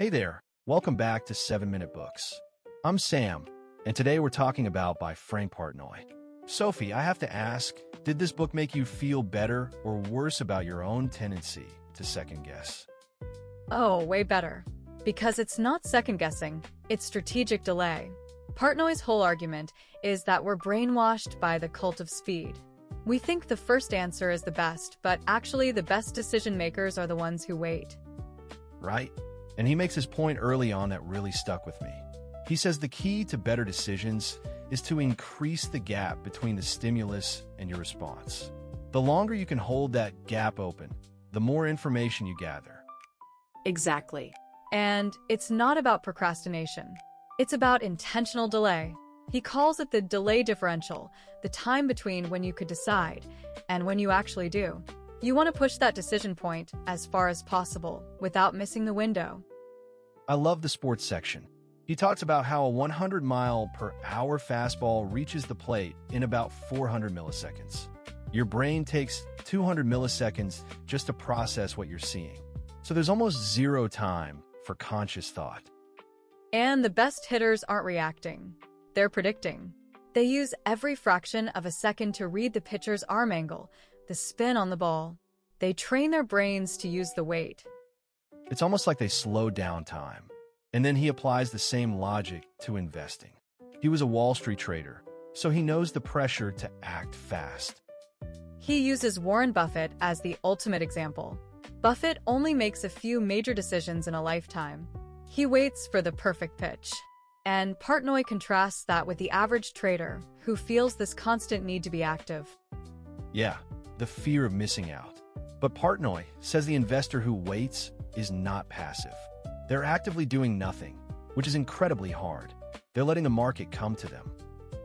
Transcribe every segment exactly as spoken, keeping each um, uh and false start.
Hey there, welcome back to seven minute Books. I'm Sam, and today we're talking about by Frank Partnoy. Sophie, I have to ask, did this book make you feel better or worse about your own tendency to second guess? Oh, way better. Because it's not second-guessing, it's strategic delay. Partnoy's whole argument is that we're brainwashed by the cult of speed. We think the first answer is the best, but actually the best decision-makers are the ones who wait. Right? And he makes his point early on that really stuck with me. He says the key to better decisions is to increase the gap between the stimulus and your response. The longer you can hold that gap open, the more information you gather. Exactly. And it's not about procrastination. It's about intentional delay. He calls it the delay differential, the time between when you could decide and when you actually do. You want to push that decision point as far as possible without missing the window. I love the sports section. He talks about how a one hundred mile per hour fastball reaches the plate in about four hundred milliseconds. Your brain takes two hundred milliseconds just to process what you're seeing. So there's almost zero time for conscious thought. And the best hitters aren't reacting. They're predicting. They use every fraction of a second to read the pitcher's arm angle, the spin on the ball. They train their brains to use the weight. It's almost like they slow down time. And then he applies the same logic to investing. He was a Wall Street trader, so he knows the pressure to act fast. He uses Warren Buffett as the ultimate example. Buffett only makes a few major decisions in a lifetime. He waits for the perfect pitch. And Partnoy contrasts that with the average trader, who feels this constant need to be active. Yeah, the fear of missing out. But Partnoy says the investor who waits is not passive. They're actively doing nothing, which is incredibly hard. They're letting the market come to them.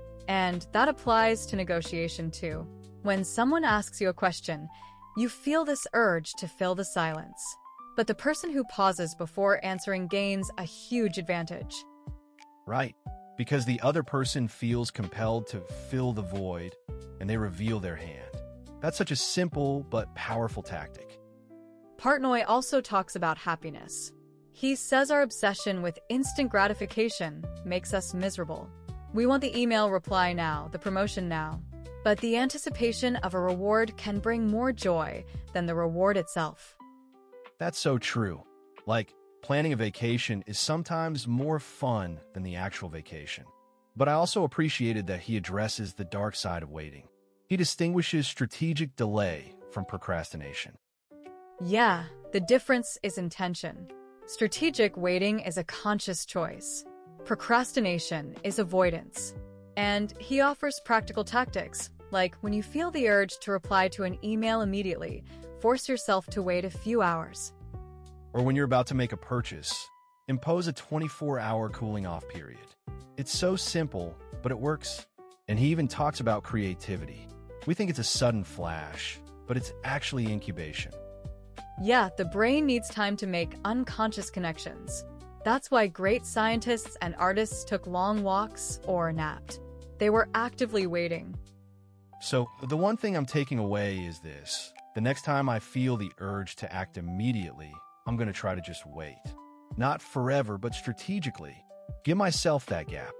And that applies to negotiation too. When someone asks you a question, you feel this urge to fill the silence. But the person who pauses before answering gains a huge advantage. Right, because the other person feels compelled to fill the void, and they reveal their hand. That's such a simple but powerful tactic. Partnoy also talks about happiness. He says our obsession with instant gratification makes us miserable. We want the email reply now, the promotion now. But the anticipation of a reward can bring more joy than the reward itself. That's so true. Like, planning a vacation is sometimes more fun than the actual vacation. But I also appreciated that he addresses the dark side of waiting. He distinguishes strategic delay from procrastination. Yeah, the difference is intention. Strategic waiting is a conscious choice. Procrastination is avoidance. And he offers practical tactics, like when you feel the urge to reply to an email immediately, force yourself to wait a few hours. Or when you're about to make a purchase, impose a twenty-four hour cooling off period. It's so simple, but it works. And he even talks about creativity. We think it's a sudden flash, but it's actually incubation. Yeah, the brain needs time to make unconscious connections. That's why great scientists and artists took long walks or napped. They were actively waiting. So, the one thing I'm taking away is this. The next time I feel the urge to act immediately, I'm going to try to just wait. Not forever, but strategically. Give myself that gap.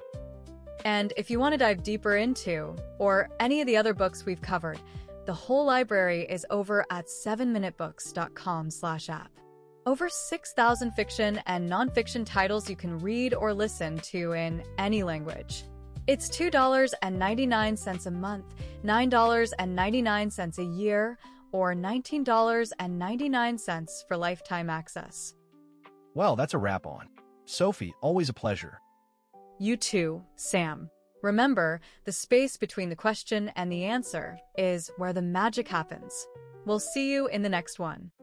And if you want to dive deeper into, or any of the other books we've covered, the whole library is over at seven minute books dot com slash app. Over six thousand fiction and nonfiction titles you can read or listen to in any language. It's two dollars and ninety-nine cents a month, nine dollars and ninety-nine cents a year, or nineteen dollars and ninety-nine cents for lifetime access. Well, that's a wrap on. Sophie, always a pleasure. You too, Sam. Remember, the space between the question and the answer is where the magic happens. We'll see you in the next one.